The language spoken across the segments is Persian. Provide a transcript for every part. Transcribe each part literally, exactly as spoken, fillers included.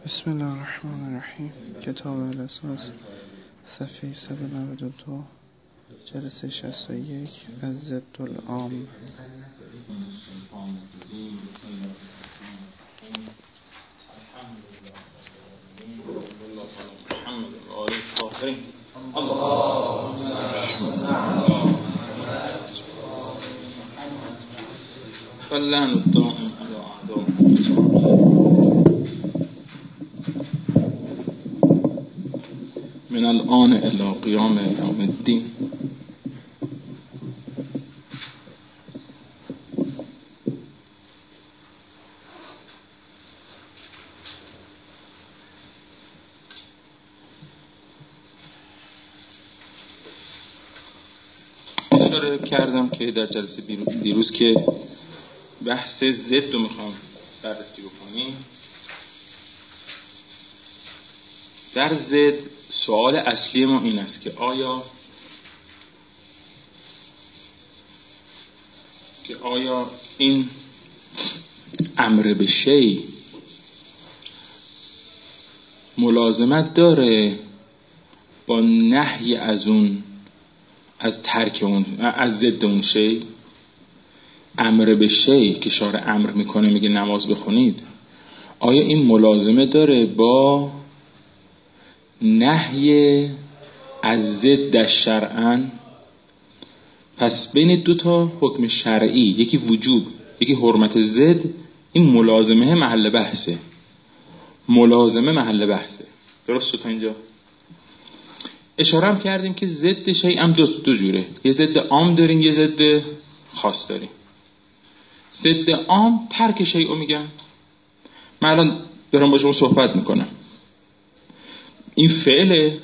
بسم الله الرحمن الرحیم. کتاب الاساس صفحه صد و نود و دو جلسه شصت و یک از ضد العام. فلن الدائم على اعداء من الان الى قیام یوم الدین. اشاره کردم که در جلسه دیروز که بحث ضد رو میخوام بررسی بکنیم. در ضد سوال اصلی ما این است که آیا که آیا این امر به شی ملازمت داره با نهی از اون از ترک اون از ضد اون شی؟ امر به شی که شارع امر میکنه میگه نماز بخونید، آیا این ملازمه داره با نهی از ضد شرعاً؟ پس بین دو تا حکم شرعی، یکی وجوب یکی حرمت ضد، این ملازمه محل بحثه. ملازمه محل بحثه. درست تا اینجا اشاره هم کردیم که ضد شیء هم دو دو جوره، یه ضد عام داریم یه ضد خاص داریم. ضد عام ترک شیء میگن. من الان دارم با شما صحبت میکنم، این فعله.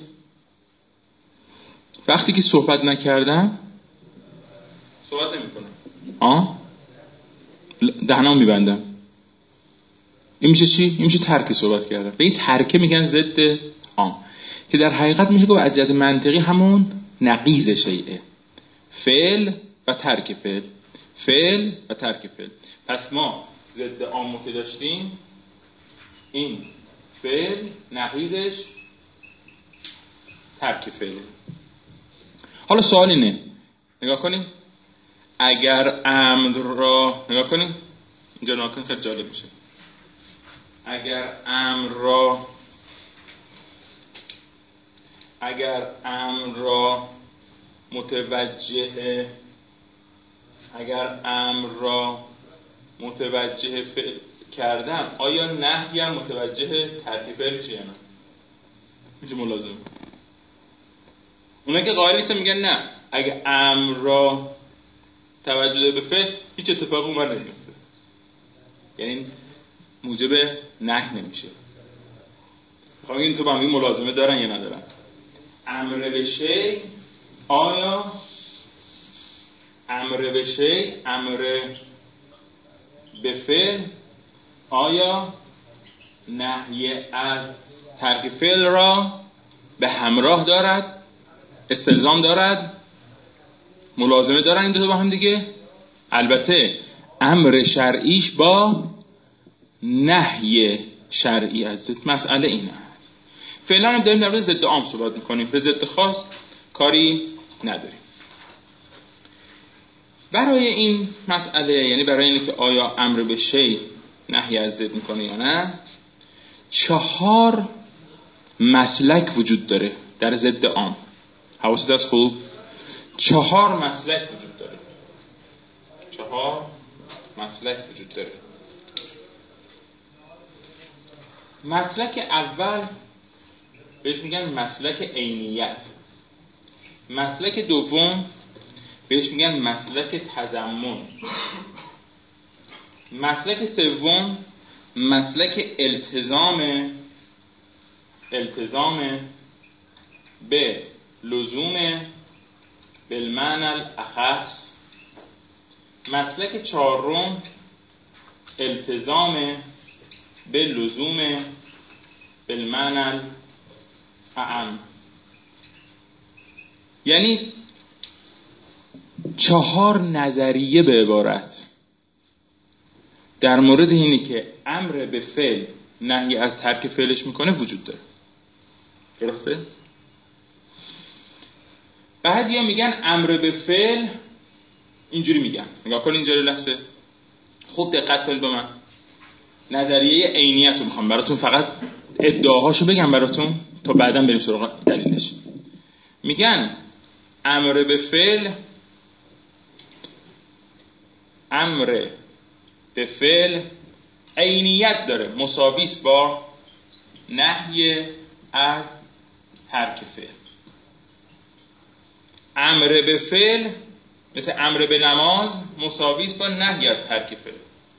وقتی که صحبت نکردم صحبت نمیکنم، آه دهنم میبندم، این میشه چی؟ این میشه ترک صحبت کردن. به این ترکه میگن ضد عام، که در حقیقت میشه گفت از جهت منطقی همون نقیض شیء، فعل و ترک فعل، فعل و ترک فعل. پس ما ضد عامو که داشتیم، این فعل نقیضش ترک فعله. حالا سوال اینه، نگاه کنیم، اگر امر را نگاه کنیم اینجا، نگاه کنیم خیلی جالب میشه. اگر امر را اگر امر را متوجه اگر امر را متوجه فعل کردم، آیا نهی هم متوجه ترک فعل میشه یا نه؟ میشه ملازم. اونا که قائل نیستن میگن نه، اگه امر را توجه به فعل هیچ اتفاقی اونور نمیفته، یعنی موجب نهی نمیشه. میخوام این تو با هم ملازمه دارن یا ندارن؟ امر به شی، آیا امر به شی امر به فعل آیا نهی از ترک فعل را به همراه دارد، استلزام دارد، ملازمه دارن این دو تا با هم دیگه؟ البته امر شرعیش با نهی شرعی از ضد. مسئله این است. فعلا هم داریم در مورد ضد عام صحبت میکنیم، به ضد خاص کاری نداریم. برای این مسئله، یعنی برای اینکه آیا امر به شی نهی از ضد میکنه یا نه، چهار مسلک وجود داره در ضد عام. حواست هست خوب؟ چهار مسلک وجود داره. چهار مسلک وجود داره. مسلک اول بهش میگن مسلک عینیت. مسلک دوم بهش میگن مسلک تضمن. مسلک سوم مسلک التزام التزام به لزوم بالمعنى الاخص. مسلک چهارم التزام به لزوم بالمعنى الاعم. یعنی چهار نظریه به عبارت در مورد اینی که امر به فعل نهی از ترک فعلش میکنه وجود داره. درسته؟ بعضیا میگن امر به فعل اینجوری میگن. نگاه کن اینجا لحظه خوب دقت کنید به من. نظریه عینیت رو میخوام براتون فقط ادعاهاشو بگم براتون تا بعداً بریم سراغ دلیلش. میگن امر به فعل امر به فعل عینیت داره، مساویس با نهی از ترک فعل. امر به فعل مثل امر به نماز مساویس با نهی از ترک فعل.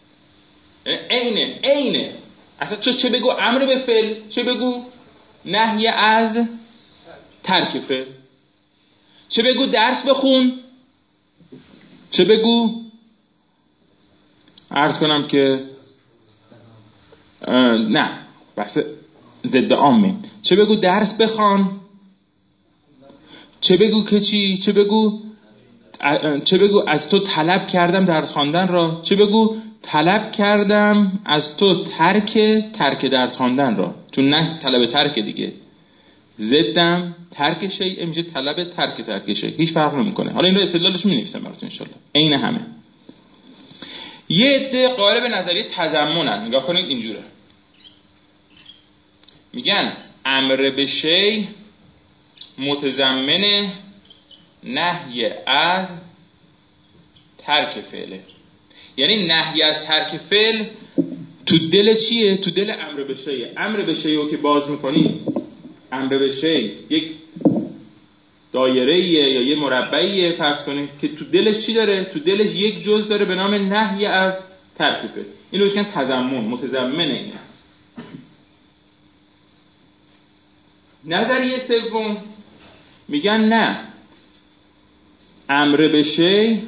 عینه عینه اصلا تو چه بگو امر به فعل، چه بگو نهی از ترک فعل، چه بگو درس بخون، چه بگو عرض کنم که نه بحث ضد عامه، چه بگو درس بخوان، چه بگو که چی، چه بگو چه بگو از تو طلب کردم درس خواندن را، چه بگو طلب کردم از تو ترک ترک درس خواندن را، چون نه طلب ترک دیگه، ضدم ترک شیء میشه طلب ترک ترک شیء، هیچ فرق نمیکنه. حالا این رو استدلالش می‌نویسم براتون ان شاء الله. عین همه. یه عده قائل به نظریه تضمنن. نگاه کنید اینجوره. میگن امر به شیء متضمن نهی از ترک فعله. یعنی نهی از ترک فعل تو دل چیه؟ تو دل امر به شیء. امر به شیء رو که باز میکنی، امر به شیء یک دایره‌ایه یا یه مربعیه فرض کنید که تو دلش چی داره؟ تو دلش یک جزء داره به نام نهی از ترک فعل. اینو بهش میگن تضمن، متضمن این است. نظریه سوم میگن نه، امر به شیء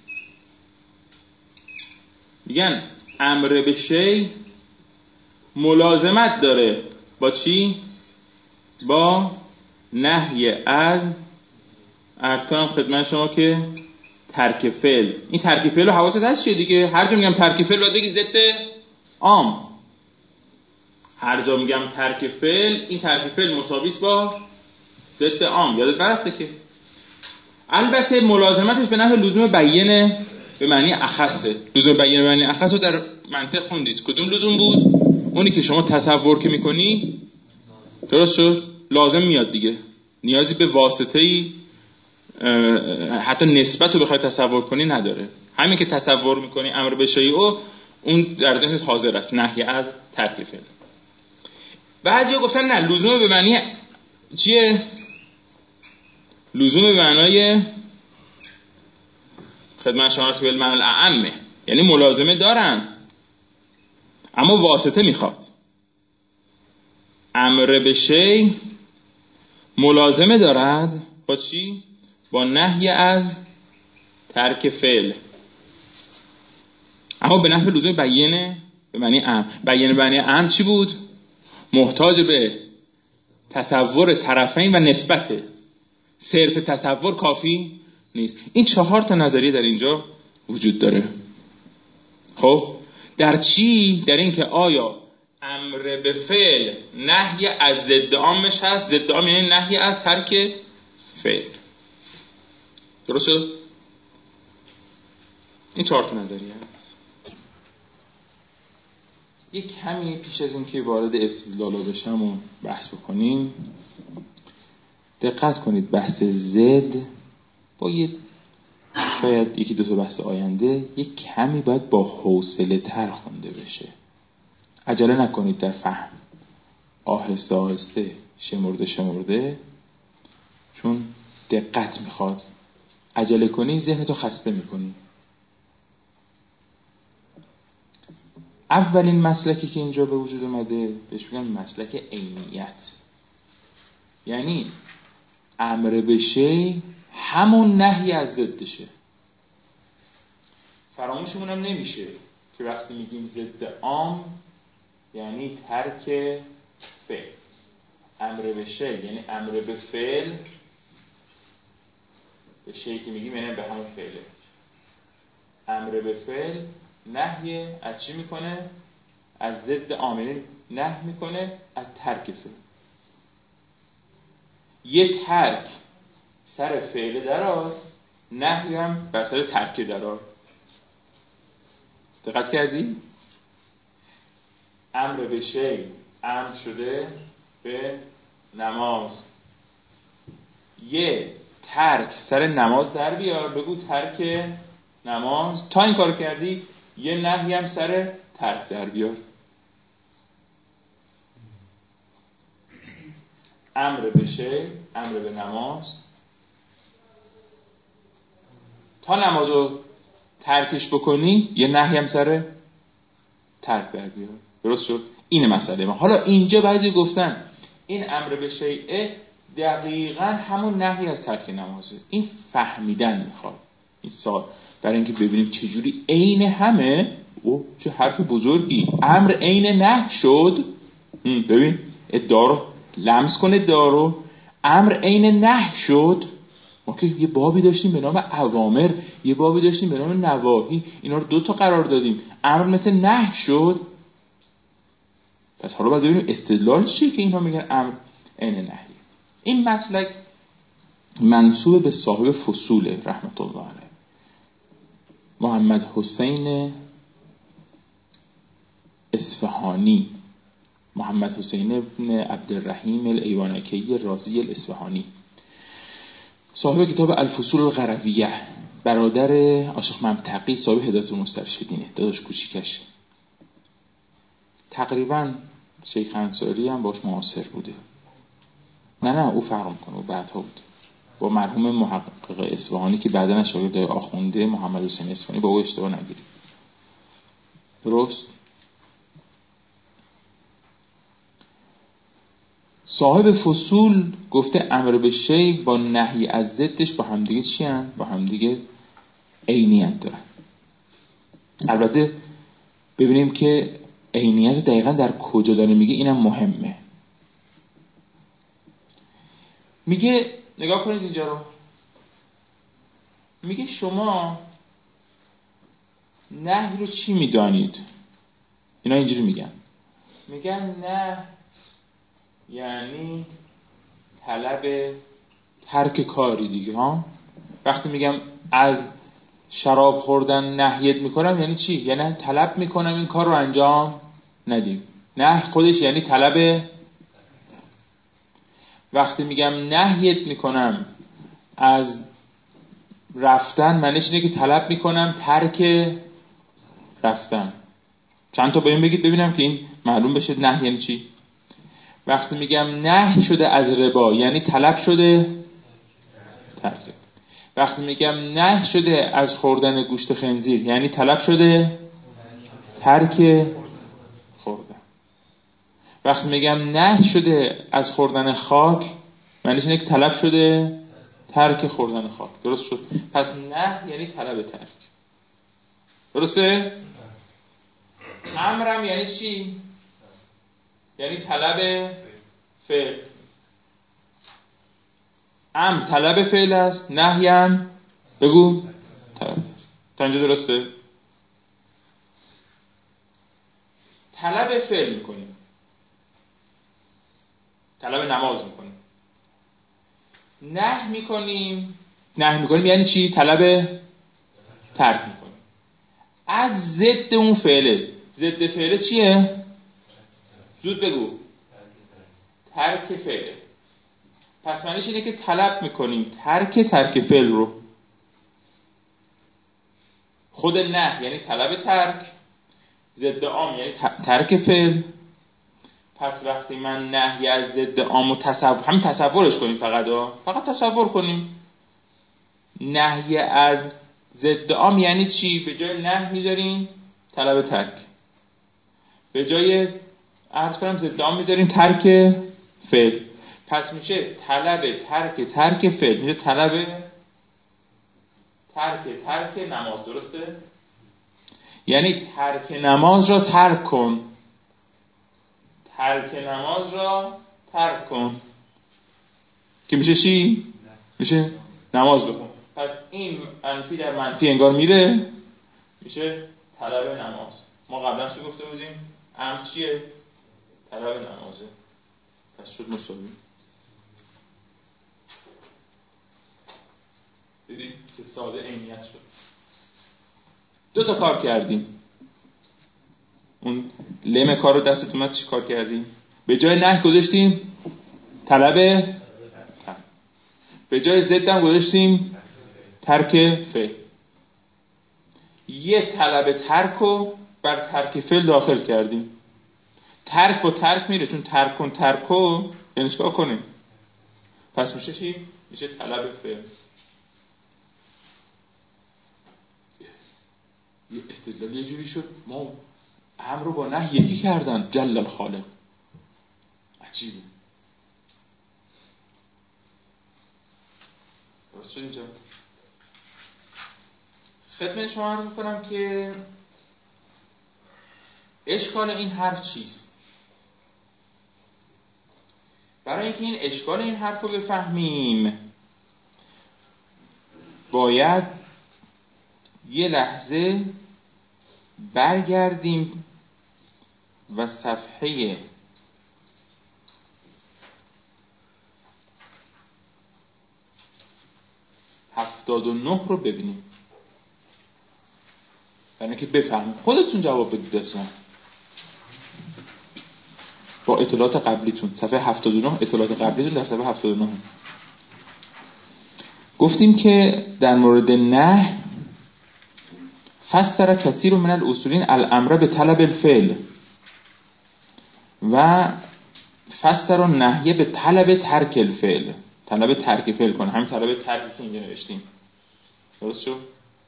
میگن امر به شیء ملازمت داره با چی؟ با نهی از عرض کنم خدمت شما که ترک فعل. این ترک فعل رو حواست هست چیه دیگه؟ هر جا میگم ترک فعل باید بگی ضد عام. هر جا میگم ترک فعل، این ترک فعل مساویس با ضد عام. یادت نرفته که. البته ملازمتش به نحو لزوم بیانه به معنی اخصه. لزوم بیانه به معنی اخص رو در منطق خوندید. کدوم لزوم بود؟ اونی که شما تصور که میکنی درست شد لازم میاد دیگه. نیازی به واسطه‌ای حتی نسبت رو بخوای تصور کنی نداره. همین که تصور میکنی امر به شیء او اون در ذهنت حاضر است، نهی از ترک فعل. بعضیا گفتن نه، لزوم به معنی چیه؟ لزوم به معنای خدمت شما است بالمعنی الاعم، یعنی ملازمه دارن اما واسطه میخواد. امر به شیء ملازمه دارد با چی؟ با نهی از ترک فعل، اما به نحو لزوم بیانه به معنی ام. بیانه به معنی ام چی بود؟ محتاج به تصور طرفین و نسبته. صرف تصور کافی نیست. این چهار تا نظریه در اینجا وجود داره. خب در چی؟ در این که آیا امر به فعل نهی از ضد عامش هست؟ ضد عام یعنی نهی از ترک فعل. درسته؟ این چهار تا نظریه هست. یک کمی پیش از اینکه وارد استدلال بشم و بحث بکنیم دقت کنید. بحث ضد با یه شاید یکی دو تا بحث آینده یک کمی باید با حوصله تر خونده بشه. عجله نکنید در فهم، آهسته آهسته شمرده شمرده، چون دقت میخواد. عجله کنی ذهنتو خسته میکنی. اولین مسلکی که اینجا به وجود اومده بهش میگن مسلک عینیت. یعنی امر به شیء همون نهی از ضدشه. فراموشمون هم نمیشه که وقتی میگیم ضد عام یعنی ترک فعل. امر به شیء یعنی امر به فعل، به شیء که میگیم یعنی به همون فعله. امر به فعل نهی از چی میکنه؟ از ضد عام. نهی میکنه از ترک فعل. یه ترک سر فعل درار، نهی هم بر سر ترک درار. دقت کردی؟ امر به شی امر شده به نماز. یه ترک سر نماز در بیار، بگو ترک نماز. تا این کار کردی یه نهی هم سر ترک در بیار. امر به شی امر به نماز، تا نمازو ترکش بکنی یه نهی هم سر ترک در بیار. درست شد؟ این مسئله ما. حالا اینجا بعضی گفتن این امر به شیء دقیقاً همون نهی از ترک نمازه. این فهمیدن میخواد این سال، برای اینکه ببینیم چجوری عین همه. او چه حرف بزرگی، امر عین نهی شد. ببین ادعا رو لمس کنه، ادعا رو امر عین نهی شد. ما که یه بابی داشتیم به نام اوامر، یه بابی داشتیم به نام نواهی، اینا رو دو تا قرار دادیم، امر مثل نهی شد. پس حالا باید ببینیم استدلال چیه که اینا میگن امر عین نهی. این مسلک منسوب به صاحب فصول رحمت الله علیه، محمد حسین اصفهانی، محمد حسین ابن عبدالرحیم الایوانکی رازی الاصفهانی، صاحب کتاب الفصول القرویه، برادر آشق ممتقی صاحب هدایت المسترشدینه، داداش کوچیکشه. تقریبا شیخ انصاری هم باش معاصر بوده. نه نه او فرق میکنه، او بعدها بود با مرحوم محقق اصفهانی که بعداً شاگرد آخونده محمد حسین اصفهانی، با او اشتباه نگیرید. درست؟ صاحب فصول گفته امر به شی با نهی از ضدش با همدیگه چی هن؟ با همدیگه عینیت دارن. البته ببینیم که عینیت رو دقیقا در کجا داره میگه، اینم مهمه. میگه نگاه کنید اینجا رو، میگه شما نهی رو چی میدانید؟ اینا اینجوری میگن، میگن نه یعنی طلب ترک کاری دیگه ها. وقتی میگم از شراب خوردن نهیت میکنم یعنی چی؟ یعنی طلب میکنم این کار رو انجام ندیم. نه خودش یعنی طلب. وقتی میگم نهیت میکنم از رفتن، معنیش اینه که طلب میکنم ترک رفتن. چند تا باید بگید ببینم که این معلوم بشه نهی یعنی چی. وقتی میگم نهی شده از ربا یعنی طلب شده ترک. وقتی میگم نهی شده از خوردن گوشت خنزیر یعنی طلب شده ترک خوردن. وقتی میگم نهی شده از خوردن خاک معنیش اینه که طلب شده ترک خوردن خاک. درست شد؟ پس نهی یعنی طلب ترک. درسته؟ امرم یعنی چی؟ یعنی طلب فعل. امر طلب فعل است، نهی هم بگو طلب. تا اینجا درسته؟ طلب فعل میکنیم، طلب نماز میکنیم، نهی میکنیم. نهی میکنیم یعنی چی؟ طلب ترک میکنیم از ضد اون فعله. ضد فعله چیه؟ زود بگو. ترک فعله. پس معنیش اینه که طلب میکنیم ترک ترک فعل رو. خود نه یعنی طلب ترک، ضد عام یعنی ترک فعل. پس وقتی من نهی از ضد عام و تصور، همین تصورش کنیم، فقط ها. فقط تصور کنیم نهی از ضد عام یعنی چی؟ به جای نهی میذاریم طلب ترک، به جای عرض کنم ضد عام میذاریم ترک فعل. پس میشه طلب ترک ترک فعل، میشه طلب ترک ترک نماز. درسته؟ یعنی ترک نماز را ترک کن، ترک نماز را ترک کن که میشه چی؟ میشه نماز بخون. پس این منفی در منفی انگار میره، میشه طلب نماز. ما قبلا چی گفته بودیم؟ امر چیه؟ طلب نمازه، پس شد مساوی. دیدید چه ساده عینیت شد. دو تا کار کردیم. اون لم کار رو دستت اومد چی کار کردیم؟ به جای نه گذاشتیم طلب ترک، به جای ضد هم گذاشتیم ترک فعل. یه طلب ترک رو بر ترک فعل داخل کردیم. ترک با ترک میره، چون ترک کن ترک رو یعنی چیکار کنیم؟ پس میشه چی؟ میشه طلب فعل. یه استدلال یه جوری شد ما امر رو با نهی یکی کردن. جل الخالق. عجیبه. درست شد اینجا؟ خدمت شما عرض میکنم که اشکال این حرف چیست؟ برای اینکه این اشکال این حرف رو بفهمیم باید یه لحظه برگردیم و صفحه هفتاد و نه رو ببینیم برای اینکه بفهمیم. خودتون جواب بدید اصلا با اطلاعات قبلیتون. صفحه هفتاد و نه اطلاعات قبلیتون در صفحه هفتاد و نه. گفتیم که در مورد نه فسر کثیر من الاصولین الامر به طلب الفعل و فسر النهی به طلب ترک الفعل. طلب ترک فعل کنه، همین طلب ترکی که اینجا نوشتیم. درست شد؟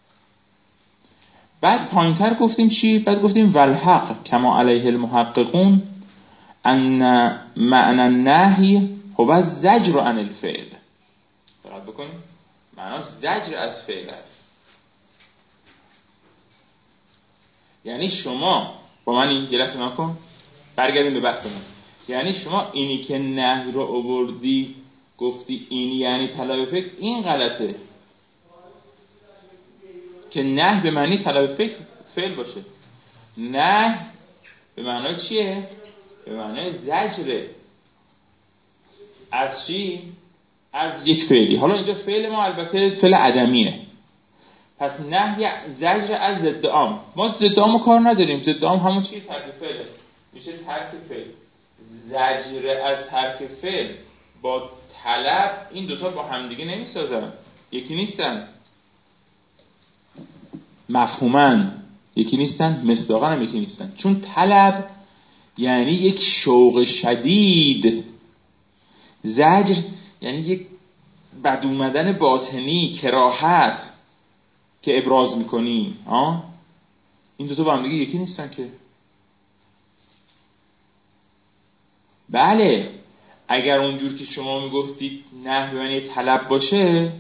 بعد پایینتر گفتیم چی؟ بعد گفتیم والحق کما علیه المحققون ان معنی النهی هو زجر عن الفعل. دقت بکنیم معناش زجر از فعل است. یعنی شما با من این جلسه نکن، برگردیم به بحثمون. یعنی شما اینی که نهی رو آوردی گفتی این یعنی طلب فکر، این غلطه که نه به معنی طلب فکر فعل باشه. نه به معنای چیه؟ به معنای زجره از چی؟ از یک فعلی. حالا اینجا فعل ما البته فعل عدمیه، پس نهی زجر از ضد عام. ما ضد عامو کار نداریم. ضد عام همون چیه؟ ترک فعله، میشه ترک فعل. زجر از ترک فعل با طلب این دوتا با همدیگه نمیسازن، یکی نیستن. مفهوماً یکی نیستن، مصداقاً هم یکی نیستن. چون طلب یعنی یک شوق شدید، زجر یعنی یک بد اومدن باطنی، کراهت که ابراز میکنی. آه؟ این دوتا با هم دیگه یکی نیستن که. بله اگر اونجور که شما میگفتید نه به معنی طلب باشه،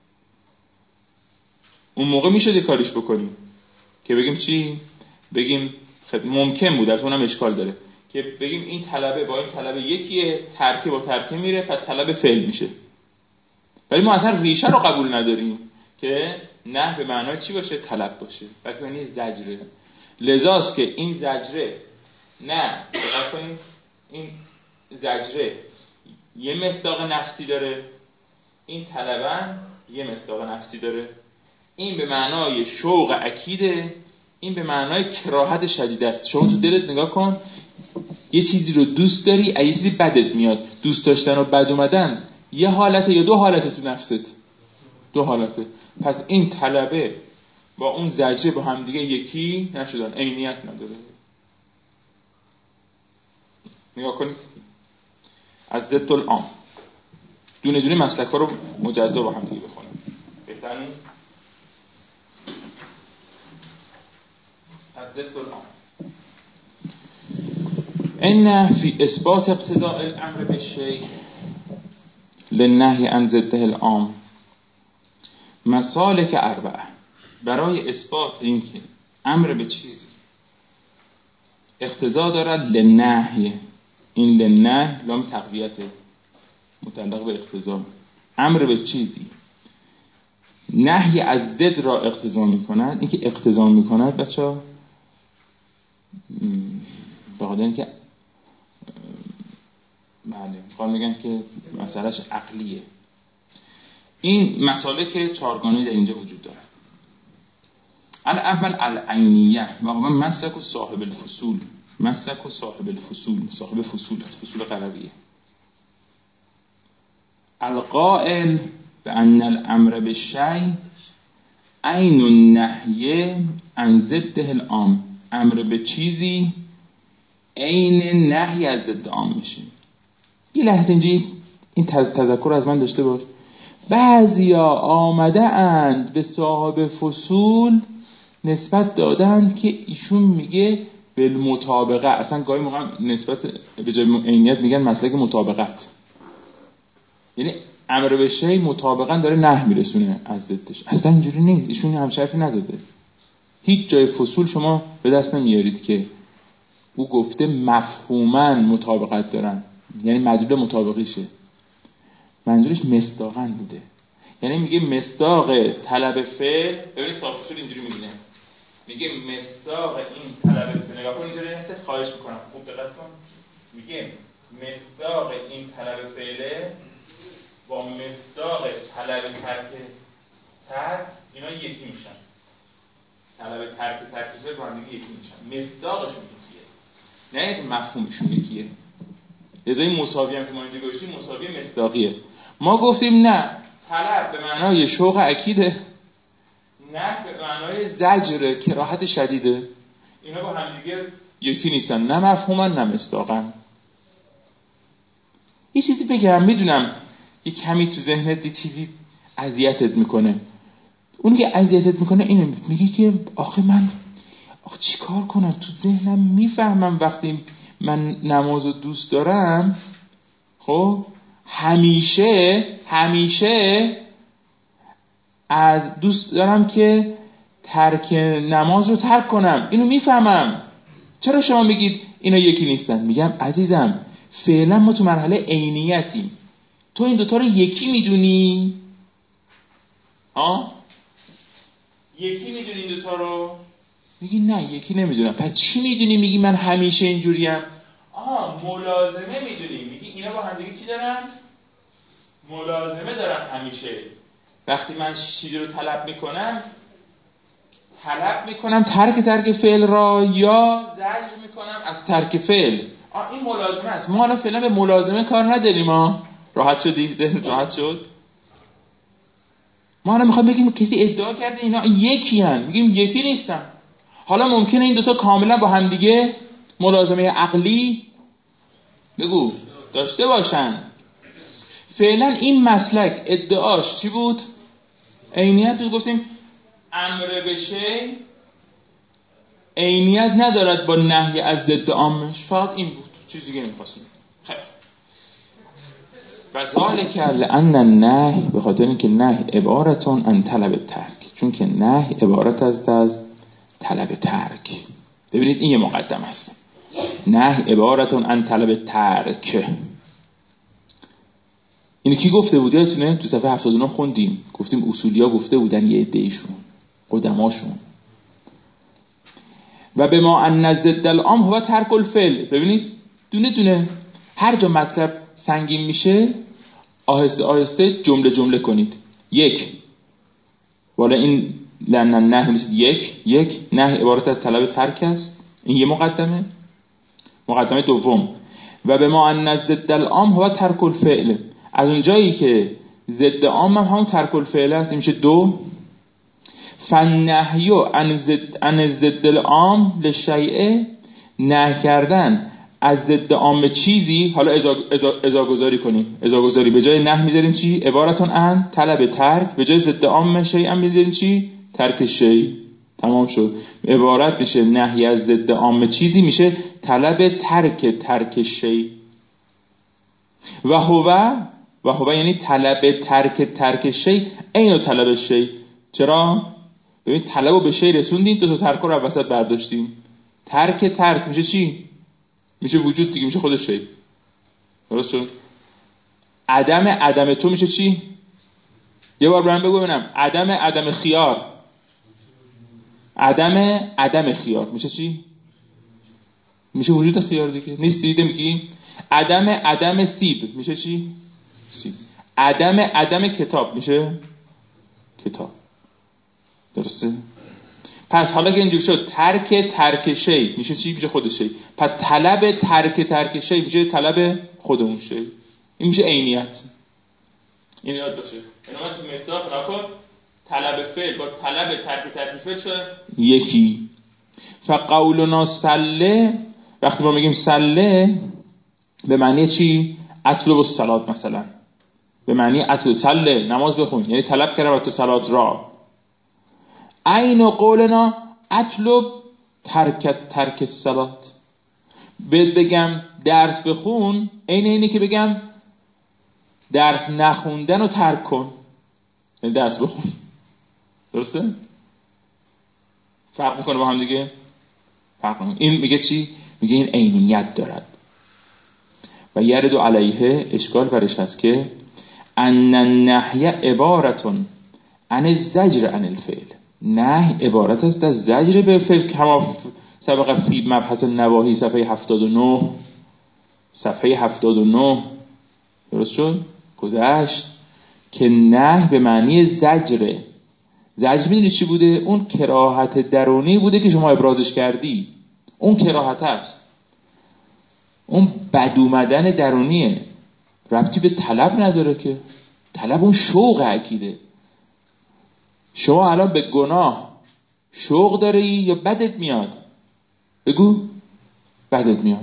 اون موقع میشد یه کاریش بکنیم که بگیم چی؟ بگیم خب ممکن بود، از اونم اشکال داره که بگیم این طلبه با این طلبه یکیه، ترکه با ترکه میره، پس طلب فعل میشه. ولی ما اصلا ریشه رو قبول نداریم که نه به معنای چی باشه؟ طلب باشه، بلکه معنی زجره. لذاست که این زجره نه دقت کنید این زجره یه مصداق نفسی داره، این طلبن یه مصداق نفسی داره. این به معنای شوق اکیده، این به معنای کراهت شدید است. شما تو دلت نگاه کن، یه چیزی رو دوست داری، یه چیزی بدت میاد. دوست داشتن و بد اومدن یه حالته یا دو حالته تو نفست؟ دو حالته. پس این طلبه با اون زجره با هم دیگه یکی نشدن، عینیت نداره. نگاه کنید از ضد العام دونه دونه مسلک ها رو مجزا با هم دیگه بخونیم، بهتر نیست؟ از ضد العام ان فی اثبات اقتضاء الامر بالشیء للنهی عن ضده العام مسالک اربعه. برای اثبات اینکه امر به چیزی اقتضا دارد للنهی، این للنهی لام تقویت متعلق به اقتضا، امر به چیزی نهی از ضد را اقتضا می‌کند. این که اقتضا می‌کند بچه‌ها به خاطر اینکه بله میخوام بگن که مسئلهش عقلیه. این مسئله که چهارگانه در اینجا وجود داره. الاول العینیه و هو مسلک صاحب الفصول. مسلک صاحب الفصول، صاحب فصول است، فصول قلویه. القائل بأن الامر بالشیء عین النهی عن ضده العام. امر به چیزی عین نهی از ضد عام میشه. یه لحظه اینجا این تذکر از من داشته باش. بعضیا آمده اند به صاحب فصول نسبت دادند که ایشون میگه بالمطابقه. اصلا گاهی موقع نسبت به جای عینیت میگن مسلک مطابقت، یعنی امر به شیء مطابقا داره نهی میرسونه از ضدش. اصلا اینجوری نیست، ایشون همش حرفی نزده. هیچ جای فصول شما به دست نمیارید که او گفته مفهوما مطابقت دارن، یعنی مدلول مطابقیشه. منظورش مصداقاً بوده، یعنی میگه مصداق طلب فعل. ببینید صاحب فصول اینجوری میگه، میگه مصداق این طلب فعل. نگاه کن اینجوری نیست، خواهش میکنم خوب دقت کن. میگه مصداق این طلب فعل با مصداق طلب ترک ترک اینا یکی میشن. طلب ترک ترک فعل با هم یکی میشن، مصداقشون یکیه، نه اینکه مفهومشون یکیه. ازای مساوی هم که ما اینجا گوشتیم مساوی مصداقیه. ما گفتیم نه، طلب به معنای شوق اکیده، نه به معنای زجر کراهت شدیده. اینا با هم دیگه یکی نیستن، نه مفهوما نه مصداقا. یه چیزی بگم، میدونم یه کمی تو ذهنت یه چیزی اذیتت میکنه. اون که اذیتت میکنه اینه، میگی که آخه من آخه چی کار کنم؟ تو ذهنم میفهمم وقتی من نمازو دوست دارم، خب همیشه همیشه از دوست دارم که ترک نماز رو ترک کنم. اینو میفهمم. چرا شما میگید اینا یکی نیستن؟ میگم عزیزم فعلا ما تو مرحله عینیتیم. تو این دوتا رو یکی میدونی؟ ها؟ یکی میدونی این دوتا رو؟ میگی نه یکی نمیدونم. پس چی میدونی میگی من همیشه اینجوریم؟ آها ملازمه میدونی، میگی اینا با هم دیگه چی دارن؟ ملازمه دارن همیشه. وقتی من چیزی رو طلب میکنم، طلب میکنم ترک ترک فعل را یا زجر میکنم از ترک فعل. آه این ملازمه است. ما الان فعلا به ملازمه کار نداریم. ما راحت شدی؟ ذهن راحت شد؟ ما الان میخوایم بگیم کسی ادعا کرده اینا یکی هن، میگیم یکی نیستن. حالا ممکنه این دوتا کاملا با هم دیگه ملازمه عقلی بگو داشته باشن. فعلا این مسلک ادعاش چی بود؟ عینیت بود. گفتیم امر بشه عینیت ندارد با نهی از ضد عامش، فقط این بود، چیز دیگه نمی‌خواستیم. خیلی و ذالک لأن النهی، به خاطر اینکه نهی عبارتون عن طلب ترک، چون که نهی عبارت است از طلب ترک. ببینید این یه مقدم است. نهی عبارتون عن طلب ترک. اینو کی گفته بود؟ یادتونه تو صفحه هفتاد و نه خوندیم، گفتیم اصولیا گفته بودن یه عده‌ایشون قدماشون. و به ما ان ضد العام هو ترک الفعل. ببینید دونه دونه هر جا مطلب سنگین میشه آهسته آهسته جمله جمله کنید. یک، والا این لأن النهی نیست. یک یک نهی عبارت از طلب ترک است. این یه مقدمه. مقدمه دوم، و به ما ان ضد العام هو ترک الفعل. از اونجایی که ضد عام هم همون ترک الفعل است، این میشه دو. فالنهی عن ضد عن ضد العام للشیء، نهی کردن از ضد عام چیزی. حالا ازا ازا ازا گذاری کنیم، ازا گذاری به جای نهی میذاریم چی؟ عبارتون عن طلب ترک. به جای ضد عام شیء هم میذاریم چی؟ ترک شیء. تمام شد. عبارت میشه نهی از ضد عام چیزی میشه طلب ترک ترک شیء. و هو و هو یعنی طلب ترک ترک شیء عین طلب شیء. چرا؟ ببین طلبو به شیء رسوندین، دو تا ترک رو وسط برداشتیم. ترک ترک میشه چی؟ میشه وجود دیگه، میشه خود شیء. درست شد؟ عدم عدم تو میشه چی؟ یه بار برام بگو ببینم. عدم عدم خیار، عدم عدم خیار میشه چی؟ میشه وجود خیار دیگه. نیست دیده میگی عدم عدم سیب میشه چی؟ سیب. عدم عدم کتاب میشه کتاب. درسته؟ پس حالا که اینجور شد ترک ترک شی میشه چی؟ میشه خود شی. پس طلب ترک ترک شی میشه طلب خود اون شی. این میشه عینیت. این یاد باشه. اینا من تو مثال نکن طلب فعل با طلب ترک ترک فعل شد یکی. فقولنا سله، وقتی ما میگیم سله به معنی چی؟ اطلب الصلات مثلا، به معنی اطلب سله نماز بخون، یعنی طلب کردم تو صلات را. عین قولنا اطلب ترک ترک الصلات، بهت بگم درس بخون عین اینه که بگم درس نخوندن رو ترک کن، یعنی درس بخون. درسته؟ فرق میکنه با هم دیگه؟ فرق میکنه. این میگه چی؟ میگه این عینیت دارد. و یرد علیه اشکال برش هست که ان النهی عبارتون عن الزجر عن الفعل، نهی عبارت است از زجر به فعل، کما سبق فی مبحث النواهی صفحه هفتاد و نه صفحه هفتاد و نه درست شد؟ گذشت که نهی به معنی زجره. زجر میدونی چی بوده؟ اون کراهت درونی بوده که شما ابرازش کردی، اون کراهت است، اون بد اومدن درونیه، ربطی به طلب نداره که. طلب اون شوق عقیده. شما الان به گناه شوق داری یا بدت میاد؟ بگو. بدت میاد.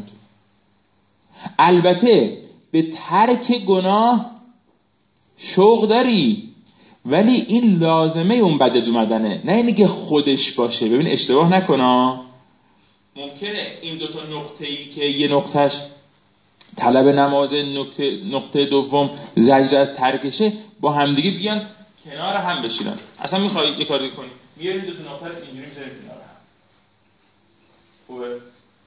البته به ترک گناه شوق داری، ولی این لازمه اون بدت اومدنه، نه اینی که خودش باشه. ببین اشتباه نکنا، ممکنه این دوتا نقطه ای که یه نقطهش طلب نماز، نقطه, نقطه دوم زجر از ترکشه، با همدیگه بیان کنار هم بشینن. اصلا میخوایی یه کاری کنی میاریم دو تا نقطه رو اینجوری میذاریم کنار هم، خوبه؟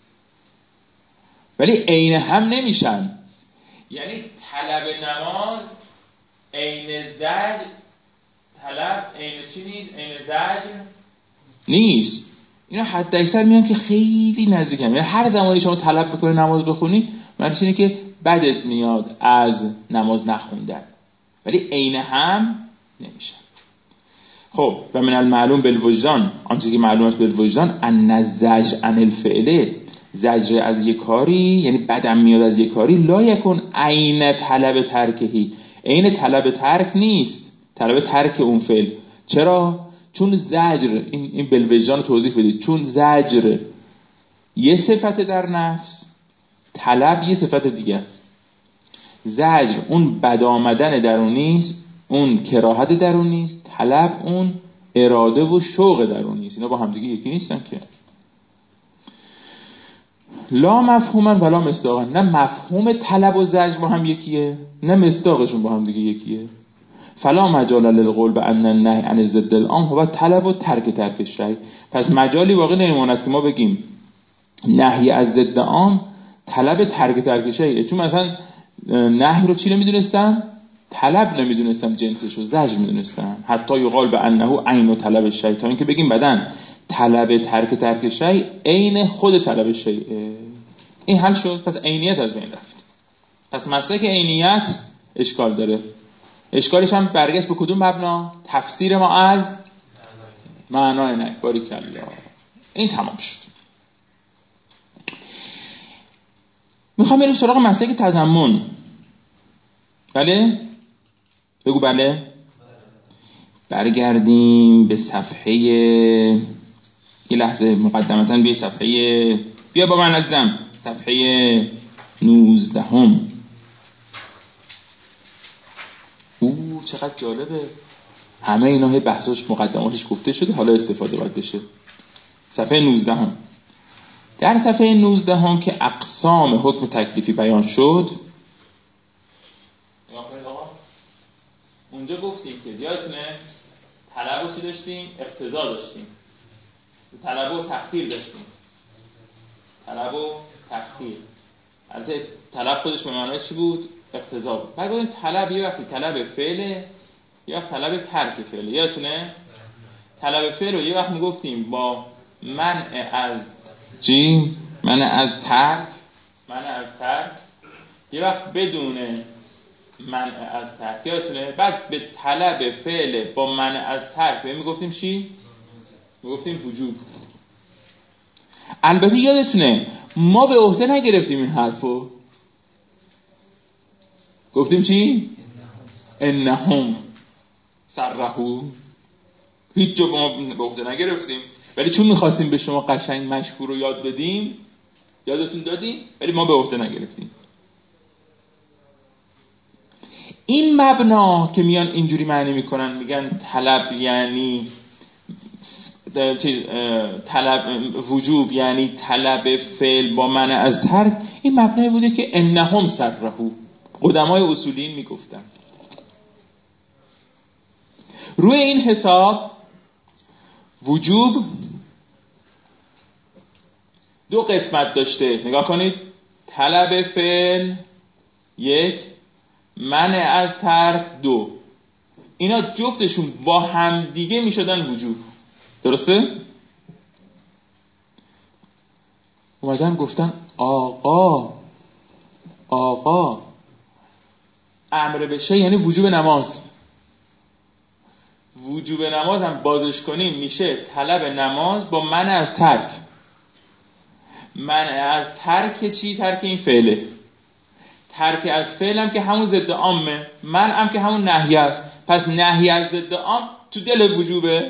ولی عین هم نمیشن. یعنی طلب نماز عین زجر، طلب عین چی نیست؟ عین زجر نیست. اینا حد اکثر میان که خیلی نزدیک هم. یعنی هر زمانی شما طلب بکنی نماز بخونی معنیش اینه که بدت میاد از نماز نخوندن، ولی عین هم نمیشن. خب و من المعلوم بالوجدان، آنچه که معلومات بالوجدان ان الزجر عن الفعل، زجر از یک کاری یعنی بدم میاد از یک کاری، لا یکن عین طلب ترکهی، عین طلب ترک نیست، طلب ترک اون فعل. چرا؟ چون زجر، این این بالوجدان توضیح بدید، چون زجر یه صفت در نفس، طلب یه صفت دیگه است. زجر اون بد آمدن درونی است، اون کراهت درونی است، طلب اون اراده و شوق درونی است. اینا با هم دیگه یکی نیستن که. لا مفهوما ولا مصداقا، نه مفهوم طلب و زجر با هم یکیه، نه مصداقشون با هم دیگه یکیه. فلا مجال للقول بان النهی عن ضد العام هو طلب و ترک ترک الشیء. پس مجالی واقع نمیماند که ما بگیم نهی از ضد عام طلب ترک ترک شیء، چون مثلا نهی رو چی نمیدونستم؟ طلب نمیدونستم، جنسش رو زجر میدونستم. حتی یقال بانه عین طلب الشیء، تا اینکه بگیم بدن طلب ترک ترک شیء عین خود طلب شیء. این حل شد. پس عینیت از بین رفت. پس مسلک عینیت اشکال داره. اشکالش هم برگشت به کدوم مبنا؟ تفسیر ما از معنای نه. باریکلا. این تمام شد. میخوام بریم سراغ مسلک تضمن. بله؟ بگو بله. برگردیم به صفحه، یه لحظه مقدمتاً به صفحه، بیا با من عزیزم، صفحه نوزده هم. او چقدر جالبه، همه اینا های بحثش مقدماتش گفته شده، حالا استفاده باید بشه. صفحه نوزده هم. در صفحه نوزده هم که اقسام حکم تکلیفی بیان شد، اونجا گفتیم که یادتونه طلب و چی داشتیم؟ اقتضا داشتیم. طلب و تخییر داشتیم. طلب و تخییر. البته طلب خودش به معنای چی بود؟ اقتضا بود. بعد گفتیم طلب یه وقتی طلب فعله، یا طلب ترک فعله. یادتونه طلب فعل رو یه وقت میگفتیم با منع از چی؟ منع از ترک، منع از ترک، یه وقت بدون منع از ترک، یادتونه بعد به طلب فعل با منع از ترک میگفتیم چی؟ میگفتیم وجوب. البته یادتونه ما به عهده نگرفتیم این حرفو، گفتیم چی؟ انهم سرحو، هیچ جا ما به عهده نگرفتیم، ولی چون میخواستیم به شما قشنگ مشهور رو یاد بدیم یادتون دادیم، ولی ما به عهده نگرفتیم. این مبنا که میان اینجوری معنی میکنن، میگن طلب یعنی طلب وجوب یعنی طلب فعل با منع از ترک، این مبنایی بوده که انهم سرحو قدمای اصولین میگفتن. روی این حساب وجوب دو قسمت داشته، نگاه کنید، طلب فعل یک، منع از ترک دو، اینا جفتشون با هم دیگه میشدن وجوب. درسته؟ اومدن گفتن آقا آقا امر بشه یعنی وجوب نماز، وجوب نماز هم بازش کنیم میشه طلب نماز با منع از ترک. منع از ترک چی؟ ترک این فعله. ترک از فعل هم که همون ضد عامه، منع هم که همون نهی است. پس نهی از ضد عام تو دل وجوبه.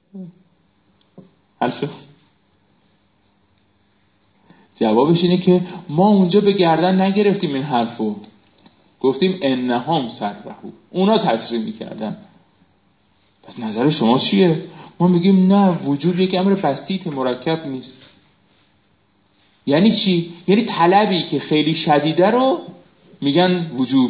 حل شد؟ جوابش اینه که ما اونجا به گردن نگرفتیم این حرفو، گفتیم انهم سرحو، اونا تصریح میکردن. پس نظر شما چیه؟ ما میگیم نه، وجوب یک امر بسیط مرکب نیست. یعنی چی؟ یعنی طلبی که خیلی شدیده رو میگن وجوب.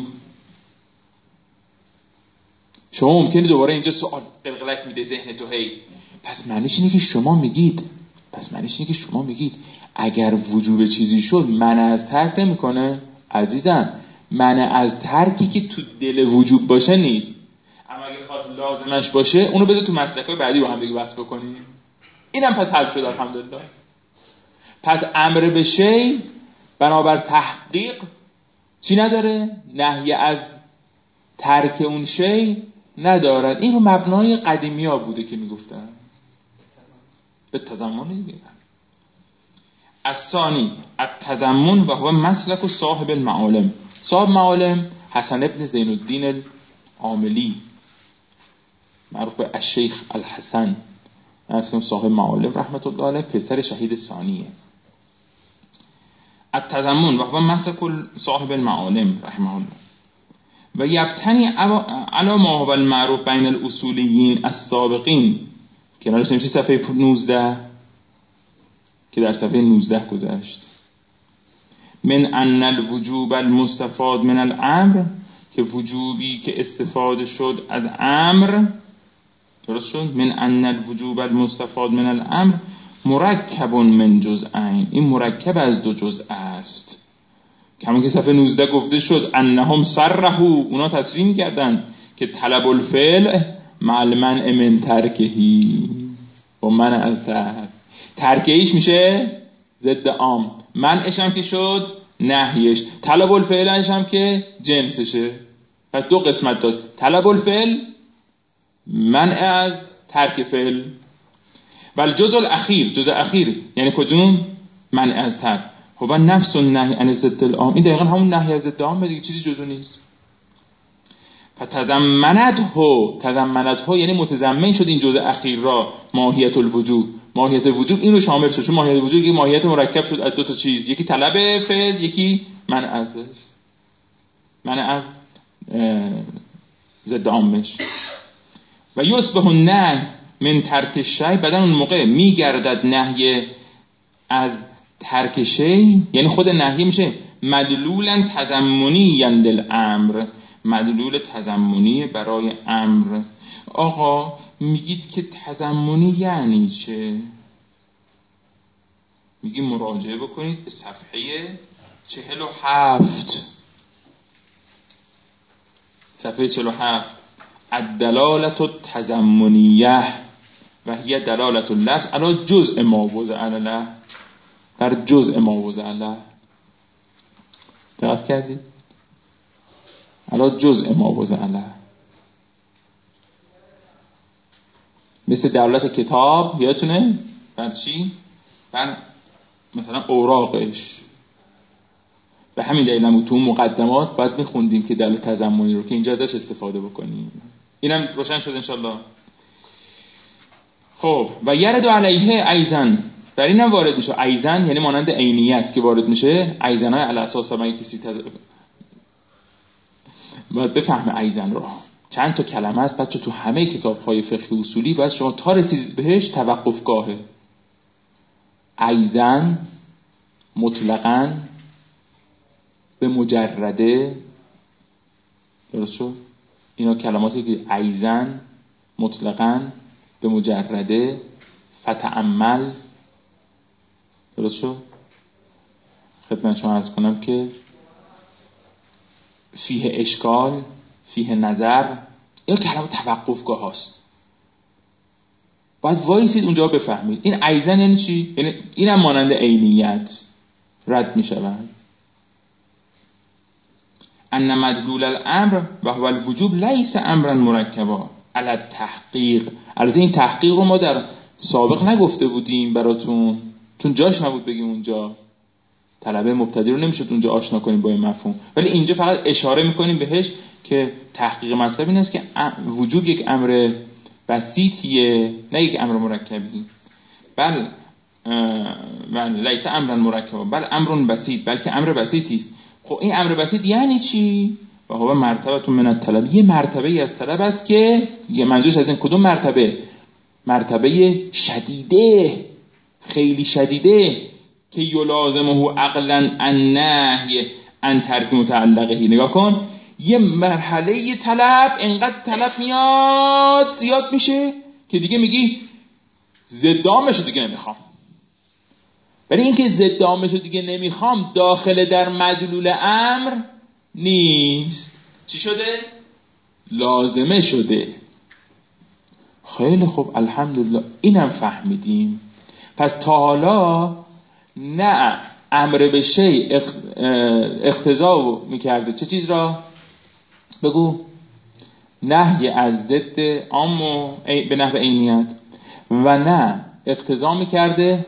شما ممکنه دوباره اینجا سوال قلقلک میده ذهن تو، هی پس معنیش اینه که شما میگید پس معنیش اینه که شما میگید اگر وجوب چیزی شد منع از ترک نمیکنه؟ عزیزم، منع از ترکی که تو دل وجوب باشه نیست، اما اگه خاطر لازمش باشه اونو بذار تو مسلک‌های بعدی با هم دیگه بحث بکنیم. اینم پس حل شد الحمدلله. پس امر به شی بنابر تحقیق چی نداره؟ نهی از ترک اون شی ندارد. این رو مبنای قدیمی ها بوده که میگفتن به تضمن دیگه. از ثانی التضمن و هو مسلک صاحب المعالم. صاحب معالم حسن ابن زین الدین العاملی، معروف به الشیخ الحسن، از صاحب معالم رحمت الله علیه، پسر شهید ثانیه. التضمن و هو مسلک صاحب المعالم رحمه الله و یبتنی علی ما هو المعروف بین الاصولیین السابقین، کنارش نمیشه صفحه نوزده که در صفحه نوزده گذشت، من ان الوجوب المستفاد من الامر، که وجوبی که استفاده شد از امر، درست شد، من ان الوجوب المستفاد من الامر مرکب من جزئین، این مرکب از دو جزء است. همون که صفحه نوزده گفته شد انهم سرحو، اونا تصریح کردن که طلب الفعل مع المنع من ترکهی، با منع از ترک، ترکهیش میشه ضد عام، منعش هم که شد نهیش، طلب الفعلش هم که جنسشه. پس دو قسمت داشت، طلب الفعل، منع از ترک فعل. ولی جزء الاخیر، جزء اخیر یعنی کدوم؟ منع از ترک. خب نفس النهی عن ضد العام، این دقیقا همون نهی از ضد عام دیگه، چیزی جزو نیست. فتضمنته تضمنته یعنی متضمن شد این جزء اخیر را ماهیت الوجوب، ماهیت وجوب این رو شامل شد، چون ماهیت وجوب یک ماهیت مرکب شد از دو تا چیز، یکی طلب فعل، یکی منع ازش، منع از ضد عامش. و یصبح النهی من ترک الشیء، بعدن اون موقع میگردد نهی از ترک شی، یعنی خود نهی میشه مدلولا تضمنی للامر، مدلول تضمنی برای امر. آقا میگید که تضمنی یعنی چه؟ میگی مراجعه بکنید به صفحه چهل و هفت، صفحه چهل و هفت، الدلالة التضمنیه و هی دلالة اللفظ علی جزء ما وضع له، در جزء ما وضع له. دقت کردید؟ حالا جزء ما وزعله، مثل دولت کتاب یادتونه بر چی؟ بر مثلا اوراقش. به همین دلیل هم تو مقدمات باید میخوندیم که دلیل تضمنی رو که اینجا ازش استفاده بکنیم. اینم روشن شد انشالله. خب و یرد علیه ایزن، بر اینم وارد میشه. ایزن یعنی مانند عینیت که وارد میشه. ایزنای علی اساس من کسی تز... باید بفهمه ایزن رو. چند تا کلمه است بچه تو همه کتاب‌های فقهی اصولی باید شما تا رسیدید بهش توقفگاهه. ایزن مطلقاً به مجرده، درست شد؟ اینا کلماتی که ایزن مطلقاً به مجرده، فتأمل، درست شد؟ خدمت شما عرض کنم که فیه اشکال، فیه نظر، این کلمه توقفگاه هاست. باید وایسید اونجا بفهمید این ایزن یعنی چی؟ یعنی اینم مانند عینیت رد می شود. ان مدلول الامر و هو الوجوب لیس امرا مرکبا علی التحقیق. البته این تحقیق رو ما در سابق نگفته بودیم براتون، چون جاش نبود بگیم اونجا. طلبه مبتدی رو نمیشد اونجا آشنا کنیم با این مفهوم، ولی اینجا فقط اشاره میکنیم بهش که تحقیق مطلب این است که وجوب یک امر بسیطیه، نه یک امر مرکبی. بل بل لیس امرا مرکبا بل امر بسیط، بلکه امر بسیطی است. خب این امر بسیط یعنی چی؟ و هو مرتبه من الطلب، یه مرتبه از طلب است که یه منظورش از این کدوم مرتبه؟ مرتبه شدیده، خیلی شدیده که یلازمه عقلا النهی عن ترک متعلقه. نگاه کن، یه مرحله طلب انقدر طلب میاد زیاد میشه که دیگه میگی ضدامشو دیگه نمیخوام. ولی اینکه ضدامشو دیگه نمیخوام داخل در مدلول امر نیست. چی شده؟ لازمه شده. خیلی خوب، الحمدلله اینم فهمیدیم. پس تا حالا نه امر به شی اقتضا میکرده چه چیز را؟ بگو. نهی از ضد عام و به نحو عینیت، و نه اقتضا میکرده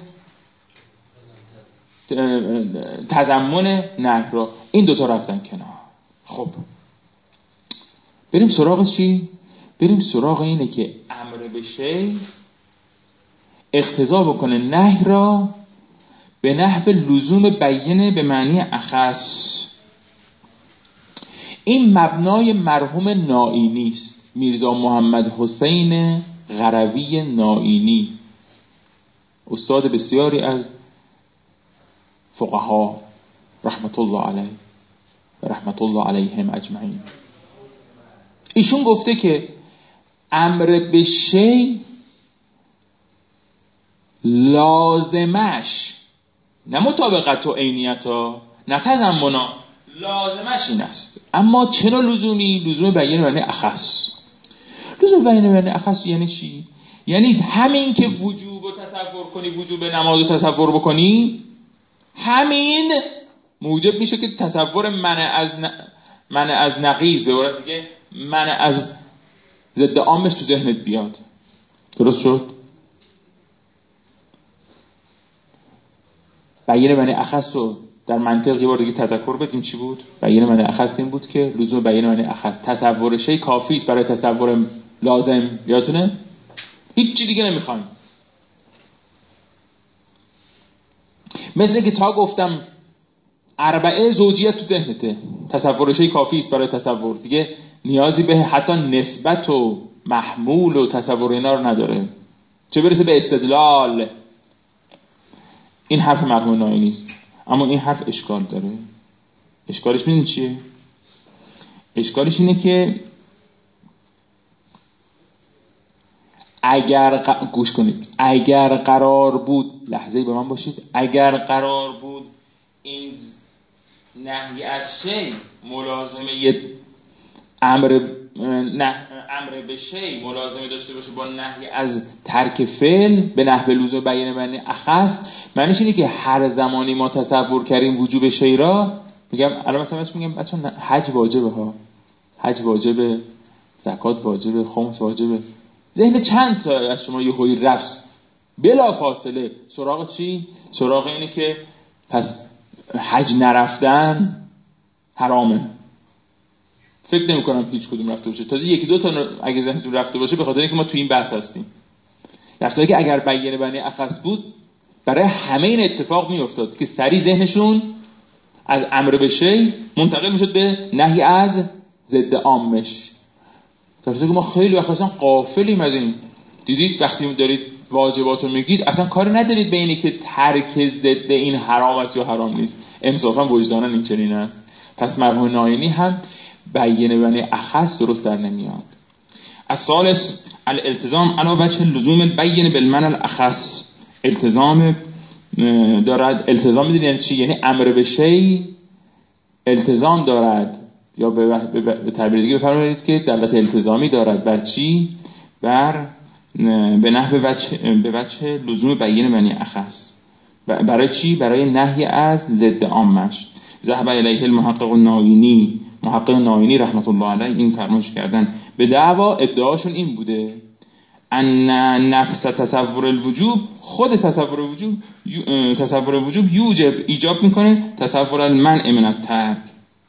تضمن نهی را. این دوتا رفتن کنار. خب بریم سراغ چی؟ بریم سراغ اینه که امر به شی اقتضا بکنه نهی را به نحو لزوم بیینه به معنی اخص. این مبنای مرحوم نائینی است، میرزا محمد حسین قروی نائینی، استاد بسیاری از فقها رحمت الله علیه و رحمت الله علیهم اجمعین. ایشون گفته که امر به شی لازمش، نه مطابقت و عینیت ها، نه تضمنا، لازمش این است. اما چرا لزومی؟ لزوم بیان معنی اخص. لزوم بیان معنی اخص یعنی چی؟ یعنی همین که وجوب رو تصور کنی، وجوب نماز رو تصور بکنی، همین موجب میشه که تصور منع از ن... منع از نقیض، به عبارت دیگه منع از ضد عامش تو ذهنت بیاد. درست شد؟ بیان معنی اخص رو در منطق یه بار دیگه تذکر بدیم چی بود؟ بیان معنی اخص این بود که لزوم بیان معنی اخص تصور شی کافی است برای تصور لازم. یادتونه؟ هیچ چی دیگه نمیخوایم. مثل که تا گفتم اربعه زوجیت تو ذهنته، تصور شی کافی است برای تصور، دیگه نیازی به حتی نسبت و محمول و تصور اینا رو نداره، چه برسه به استدلال. این حرف مرحوم نائینی است. اما این حرف اشکال داره. اشکالش میدونی چیه؟ اشکالش اینه که اگر ق... گوش کنید، اگر قرار بود، لحظه‌ای به من باشید، اگر قرار بود این نهی از شی ملازمه یه امر نه امر به شی ملازمه داشته باشه با نهی از ترک فعل به نحو لزوم بیان معنی اخص، معنیش اینه که هر زمانی ما تصور کردیم وجوب شی را، میگم الان مثلا میگم بچه‌ها حج واجبه ها، حج واجبه، زکات واجبه، خمس واجبه. ذهن چند تا از شما یه هوی رفت بلا فاصله سراغ چی؟ سراغ اینه که پس حج نرفتن حرامه. فکر نمی کنم هیچ کدوم رفته باشه. تازه یکی دو تا اگه ذهنتون رفته باشه به خاطر اینکه ما تو این بحث هستیم. رفتاری که اگر بیان بنی اخص بود برای همه این اتفاق می افتاد که سری ذهنشون از امر به شی منتقل میشد به نهی از ضد عامش. در حالی که ما خیلی وقتا اصلا غافلیم از این. دیدید وقتی دارید واجبات رو میگید اصلا کاری ندارید به اینی که ترک ضد این حرام است یا حرام نیست. انصافا وجدانا این چنین است. پس مرحوم ناینی هم بیان بنی اخص درست در نمیاد. الثالث الالتزام علی وجه لزوم البین بالمعنى الاخص. التزام دارد. التزام میدونید یعنی چی؟ یعنی امر به شی التزام دارد، یا به تعبیر دیگه بفرمایید که دلالت التزامی دارد بر چی؟ بر به نحو وجه به وجه لزوم بیان بنی اخص. برای چی؟ برای نهی از ضد عامش. ذهب الیه المحقق الناینی، محقق ناینی رحمت الله علیه این فرمایش کردن به دعوا ادعاشون این بوده ان نفس تصور الوجوب، خود تصور وجوب تصور وجوب یوجب ایجاب میکنه تصور المنع من الترک،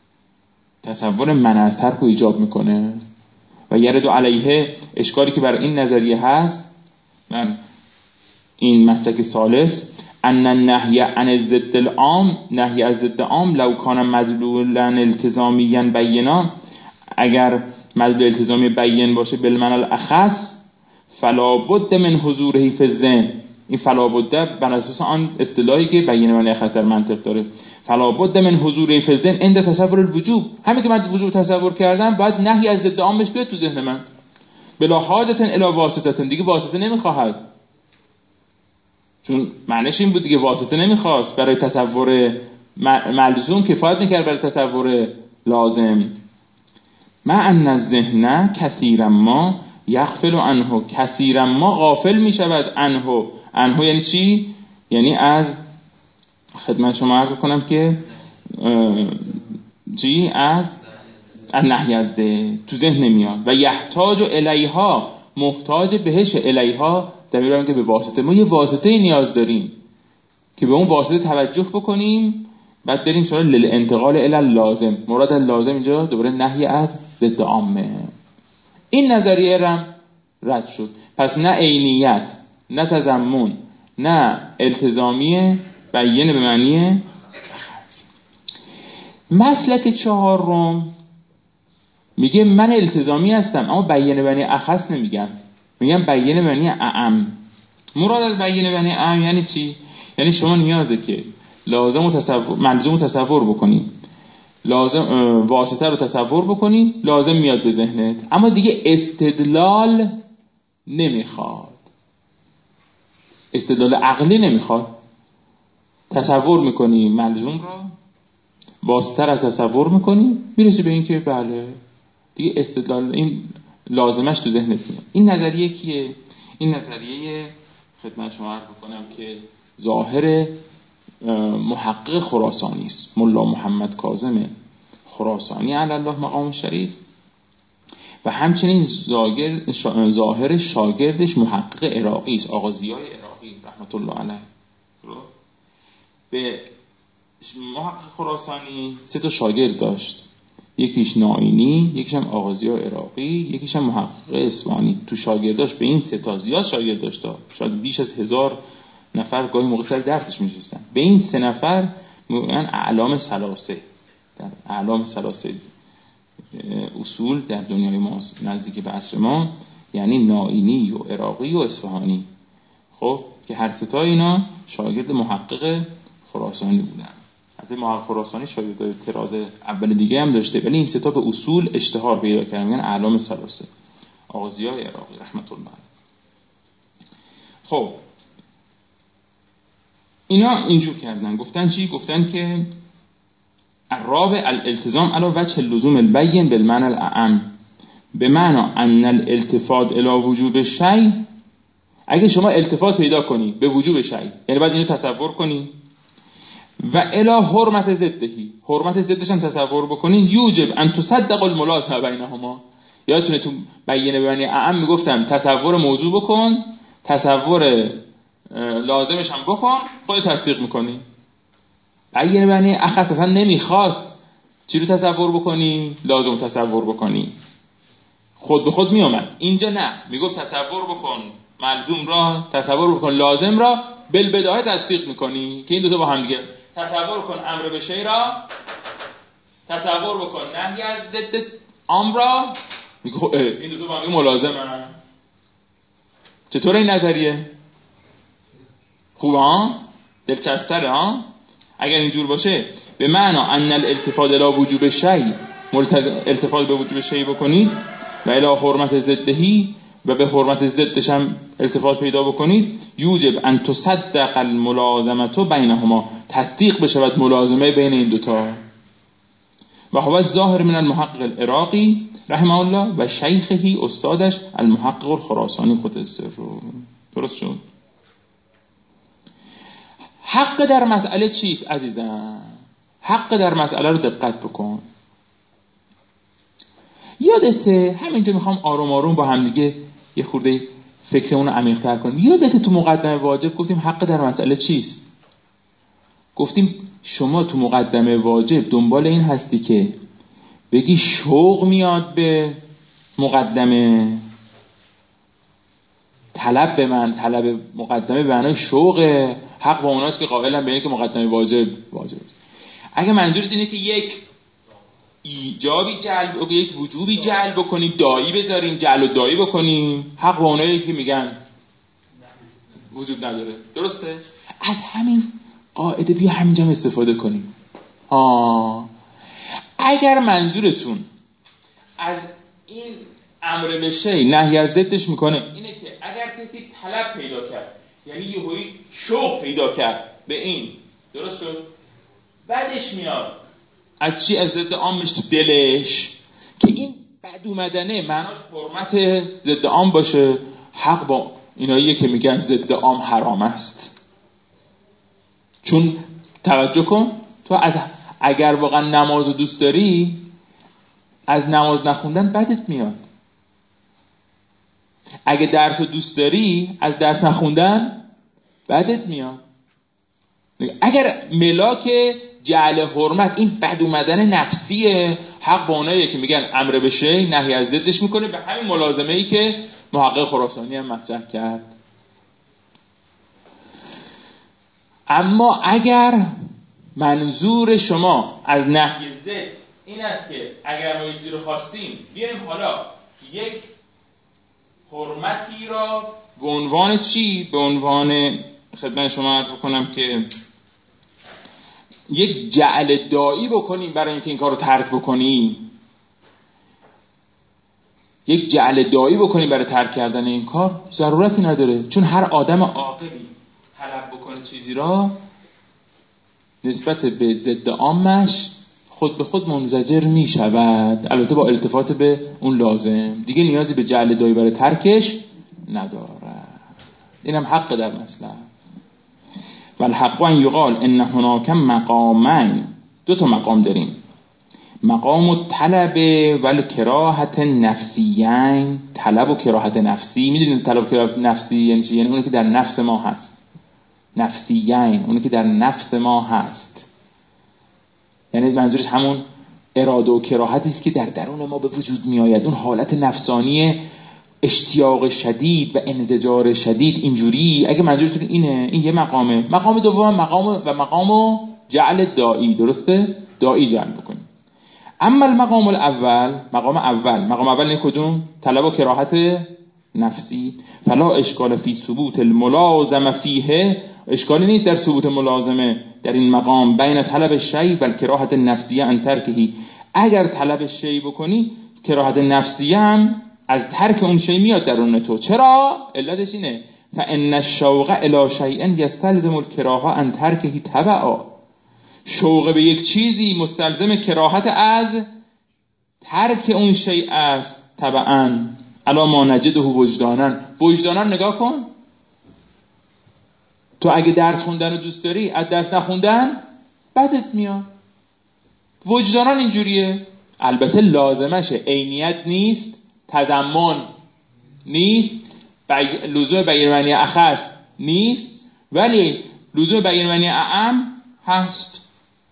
تصور منع از ترک رو ایجاب میکنه. و یرد علیه اشکالی که بر این نظریه هست بر این مسلک ثالث ان النهی عن الضد العام، نهی از ضد عام لو کان مدلولا التزامیا بینا، اگر مدلول التزامی بیان باشه بالمعنى الاخص فلا بد من حضوره فی الذهن. این فلا بد بر اساس آن اصطلاحی که بیان معنی اخص در منطق داره، فلا بد من حضوره فی الذهن عند تصور الوجوب. همین که من وجوب تصور کردم باید نهی از ضد عامش بیاد تو ذهن من. بلا حاجت الی واسطه، دیگه واسطه نمیخواهد. چون معنیش این بود دیگه واسطه نمیخواست برای تصور ملزوم، کفایت میکرد برای تصور لازم. ما ان الذهن کثیرا ما یغفل عنه، کثیرا ما غافل میشود عنه. عنه یعنی چی؟ یعنی از خدمت شما عرض کنم که چی؟ از نهی از ده تو ذهن نمیاد. و یحتاج الیها، محتاج بهش الیها در میگم که به واسطه. ما یه واسطه نیاز داریم که به اون واسطه توجه بکنیم، بعد بریم سراغ للانتقال الی اللازم. مراد لازم اینجا دوباره نهی از ضد عامه. این نظریه رم رد شد. پس نه عینیت، نه تضمن، نه التزامی بیان به معنی. مسلک چهارم میگه من التزامی هستم اما بیان بنی اخص نمیگم، میگم بیان بنی اعم. مراد از بیان بنی اعم یعنی چی؟ یعنی شما نیازه که لازم و تصور ملزوم و تصور بکنی، لازم واسطه رو تصور بکنی، لازم میاد به ذهنت، اما دیگه استدلال نمیخواد، استدلال عقلی نمیخواد. تصور میکنی ملزوم رو، واسطه رو تصور میکنی، میرسی به این که بله دیگه استدلال این لازمش تو ذهنت میاد. این نظریه کیه؟ این نظریه خدمت شما عرض بکنم که ظاهر محقق خراسانی است، ملا محمد کاظم خراسانی علی الله مقام شریف، و همچنین ظاهر شاگردش محقق عراقی است، آقا ضیای عراقی رحمت الله علیه. به محقق خراسانی سه تا شاگرد داشت، یکیش ناینی، یکیش هم آقا ضیای عراقی، یکیش هم محقق اصفهانی. تو شاگرداش به این سه تا زیاد شاگرد داشت، شاید بیش از هزار نفر گاهی موقع سر درسش می‌نشستن. به این سه نفر میگن اعلام ثلاثه، در اعلام ثلاثه اصول در دنیای ما نزدیک به عصر ما، یعنی ناینی و عراقی و اصفهانی. خب که هر سه تا اینا شاگرد محقق خراسانی بودن. حتی محقق خراسانی شاگرد طراز اول دیگه هم داشته، ولی این سه تا به اصول اشتهار پیدا کردن، میگن اعلام ثلاثه. آقا ضیای عراقی رحمت الله علیه. خب اینا اینجور کردن، گفتن چی؟ گفتن که الرابع الالتزام علی وجه لزوم البین بالمعنى الاعم، به معنی ان الالتفات الی وجوب شیء. اگه شما التفات پیدا کنی به وجوب شیء، یعنی بعد اینو تصور کنی و الی حرمت ضدهی، حرمت ضدش هم تصور بکنین، یوجب ان تصدق الملازمه بینهما. یادتونه تو بیانیه بینی اعم میگفتم تصور موضوع بکن، تصور لازمش هم بکن، خود تصدیق میکنی. بیانیه بینی اخص اصلا نمیخواست چی رو تصور بکنی؟ لازم تصور بکنی، خود به خود میومد. اینجا نه، میگفت تصور بکن ملزوم را، تصور بکن لازم را، بالبداهه تصدیق میکنی که این دو تا با هم دیگه. تصور کن امر به شی را، تصور بکن نهی از ضد امر را، میگه این دو تا با هم دیگه ملازمن. چطور این نظریه؟ خوبه ها؟ دلچسب‌تره ها؟ اگر اینجور باشه به معنا ان الالتفات الى وجوب شی، التفات به وجوب شی بکنید و الی حرمت ضدهی و به حرمت ضدش هم التفات پیدا بکنید، یوجب ان تصدق الملازمه بینهما، تصدیق بشود ملازمه بین این دوتا. و هو ظاهر من المحقق العراقی رحمه الله و شیخه استادش المحقق الخراسانی قدس سره. درست شد؟ حق در مسئله چیست عزیزم؟ حق در مسئله رو دقت بکن. یادته همینجا میخوام آروم آروم با هم دیگه یه خورده فکرمون رو عمیق‌تر کنیم. یادته تو مقدمه واجب گفتیم حق در مسئله چیست؟ گفتیم شما تو مقدمه واجب دنبال این هستی که بگی شوق میاد به مقدمه، طلب به من، طلب مقدمه به معنای شوق، حق با اوناست که قائلن به این که مقدمه واجب واجب. اگه منظورت اینه که یک ایجابی جلب، یک وجوبی جلب بکنیم، دایی بذاریم، جلب و دایی بکنیم، حق با اونایی که میگن وجوب نداره. درسته؟ از همین قاعده بیا همینجا استفاده کنیم. آه. اگر منظورتون از این امر به شی نهی از ضدش میکنه اینه که اگر کسی طلب پیدا کرد، یعنی یهویی شوق پیدا کرد به این، درست شد؟ بعدش میاد از چی؟ از ضد عامش تو دلش که این بد اومدنه معناش حرمت ضد عام باشه، حق با ایناییه که میگن ضد عام حرام است. چون توجه کن، تو از اگر واقعا نمازو دوست داری از نماز نخوندن بدت میاد. اگه درسو دوست داری از درس نخوندن بدت میاد. اگر ملاک جعل حرمت این بد اومدن نفسیه، حق با اوناییه که میگن امر به شی نهی از ضدش میکنه، به همین ملازمه‌ای که محقق خراسانی هم مطرح کرد. اما اگر منظور شما از نهی ضد این است که اگر ما یه چیزی رو خواستیم بیایم حالا یک حرمتی را به عنوان چی؟ به عنوان خدمت شما عرض بکنم که یک جعل دایی بکنیم برای اینکه این کار رو ترک بکنیم، یک جعل دایی بکنیم برای ترک کردن این کار ضرورتی نداره. چون هر آدم عاقلی طلب بکنه چیزی را نسبت به ضد عامش خود به خود منزجر می شود، البته با التفات به اون لازم، دیگه نیازی به جعل دایی برای ترکش نداره. اینم حق در مسئله. والحق ان یقال ان هناک مقامین، دو تا مقام داریم، مقام الطلب و الکراهت نفسیین. طلب و کراهت نفسی، میدونید طلب و کراهت نفسی یعنی چی؟ یعنی اونی که در نفس ما هست. نفسیین اونی که در نفس ما هست، یعنی منظورش همون اراده و کراهتی است که در درون ما به وجود می آید، اون حالت نفسانی اشتیاق شدید و انزجار شدید. اینجوری اگه منظورتون اینه، این یه مقامه. مقام دوم مقام و مقام جعل دایی، درسته؟ دایی جعل بکنیم. اما المقام الاول، مقام اول، مقام اول نه کدوم؟ طلب و کراهت نفسی. فلا اشکال فی ثبوت الملازمه فیه، اشکالی نیست در ثبوت ملازمه در این مقام بین طلب شی و کراهت نفسیه ان ترکهی. اگر طلب شی بکنی کراهت نفسیه هم از ترک اون شی میاد درون تو. چرا؟ علتش اینه فان الشوق الی شیء یستلزم الکراهه ان ترکه تبعا. شوق به یک چیزی مستلزم کراهت از ترک اون شی است تبعا. الا ما نجده وجدانن، وجدانن نگاه کن. تو اگه درس خوندن رو دوست داری از درس نخوندن بدت میاد. وجدانان اینجوریه. البته لازمشه عینیت نیست، تضمن نیست، بگ... لزوم بیان معنی اخص نیست، ولی لزوم بیان معنی اعم هست.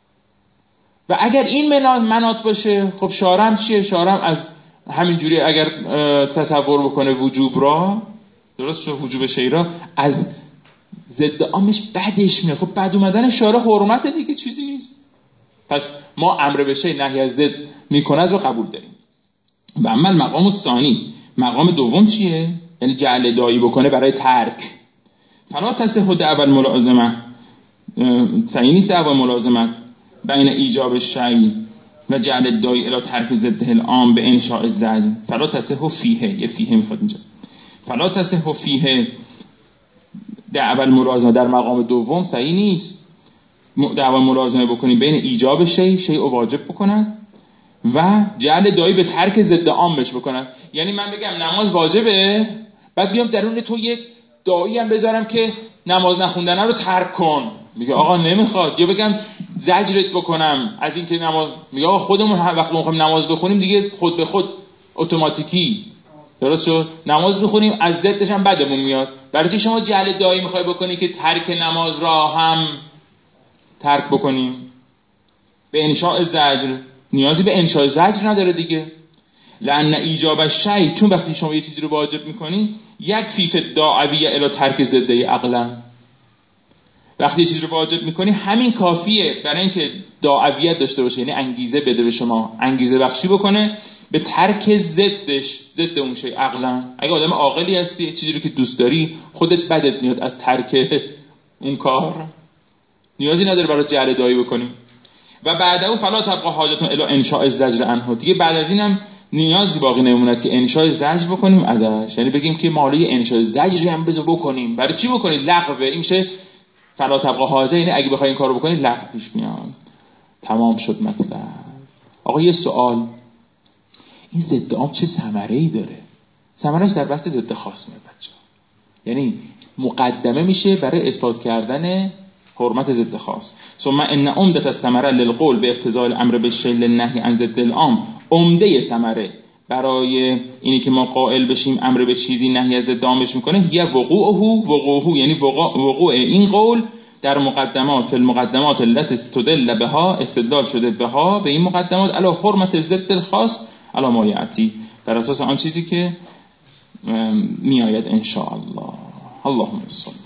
و اگر این مناط باشه، خب شارم چیه؟ شارم از همینجوری اگر تصور بکنه وجوب را، درست شد، وجوب شی را، از ضد عامش بدش میاد. خب بد اومدن شارع حرمت دیگه، چیزی نیست. پس ما امر به شی نهی از ضد میکند رو قبول داریم. و اما مقام ثانی، مقام دوم چیه؟ یعنی جعل دایی بکنه برای ترک. فلا تصح دعوی الملازمه، صحیح نیست دعوی ملازمت بین ایجاب شی و جعل دایی الی ترک ضده العام به انشاء الزجر. فلا تصح فیه، یه فیه میخواد اینجا، فلا تصح فیه دعوی الملازمه در مقام دوم صحیح نیست دعوی ملازمه بکنی بین ایجاب شی، شی او واجب بکنن، و جعل دایی به ترک ضد عامش بکنن. یعنی من بگم نماز واجبه، بعد بیام درون تو یک دایی هم بذارم که نماز نخوندن رو ترک کن، میگه آقا نمیخواد. یا بگم زجرت بکنم از این که نماز، میگه آقا خودمون وقتی میخوایم نماز بخونیم دیگه خود به خود اتوماتیکی، درست شد، نماز بخونیم از ضدش هم بدمون میاد. برای چی شما جعل دایی میخوای بکنی که ترک نماز را هم ترک بکنیم؟ به انشاء زجر، نیازی به انشاء زجر نداره دیگه. لأن ایجاب شی، چون وقتی شما یه چیزی رو واجب میکنی، یک فیف دعویه الی ترک ضده عقلا. وقتی یه چیزی رو واجب میکنی همین کافیه برای اینکه دعویت داشته باشه، یعنی انگیزه بده به شما، انگیزه بخشی بکنه به ترک ضدش، ضد اون شی عقلا. اگه آدم عاقلی هستی، چیزی رو که دوست داری، خودت بدت میاد از ترک اون کار، نیازی نداره برای جعل دایی بکنی. و بعد او فلا تبقى حاجتون الی انشاء الزجر عنه، دیگه بعد از اینم نیازی باقی نموند که انشاء زجر بکنیم ازش، یعنی بگیم که مالی انشاء زجر هم بذار بکنیم. برای چی بکنید؟ لغوه. این میشه فلا تبقى حاجه، یعنی اگه بخوای این کارو بکنید لغو پیش میاد. تمام شد مطلب. آقا یه سوال، این ضد عام چه ثمره‌ای داره؟ ثمرش در بحث ضد خاص میاد بچه‌ها، یعنی مقدمه میشه برای اثبات کردن حرمت ضد خاص. ثم ان عمدة الثمره للقول به اقتضاء الامر بالشیء للنهی عن ضد العام، عمده ثمره برای اینی که ما قائل بشیم امر به چیزی نهی از ضد عامش میکنه، یه وقوعه وقوعه، یعنی وقوع این قول در مقدمات المقدمات التي استدل بها، استدلال شده بها به این مقدمات علی حرمت ضد الخاص علی ما یاتی، بر اساس آن چیزی که میآید ان شاء الله. اللهم صل